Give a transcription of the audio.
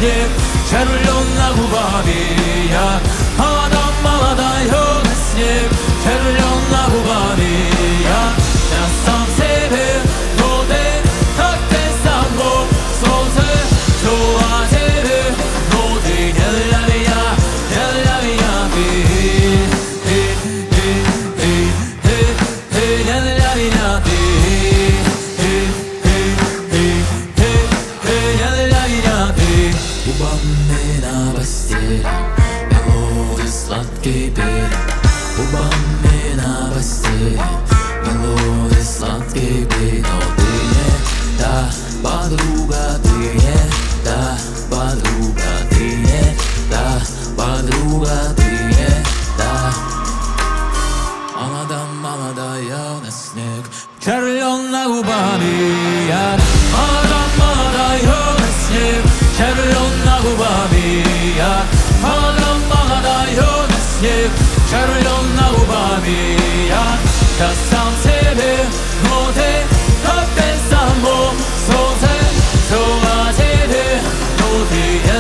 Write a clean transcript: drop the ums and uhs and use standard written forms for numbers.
снег, червленна губами я. Молодая на снег, червленна губами я. Я сам себе, но ты так ты сам Бог. Солнце 좋아 тебе, но ты не для меня, не для меня ты, не для меня ты. Губами на постели мелодии сладкий пели. Губами на постели мелодии сладкий пели. Но ты не та подруга, ты не та подруга, ты не та подруга, ты не та. Молодая на снег, червленна губами я. Молодая на снег, червленна губами я. Молодая на снег, червленна губами я. Я сам себе, но ты так ты сам Бог. Солнце 좋아 тебе, но ты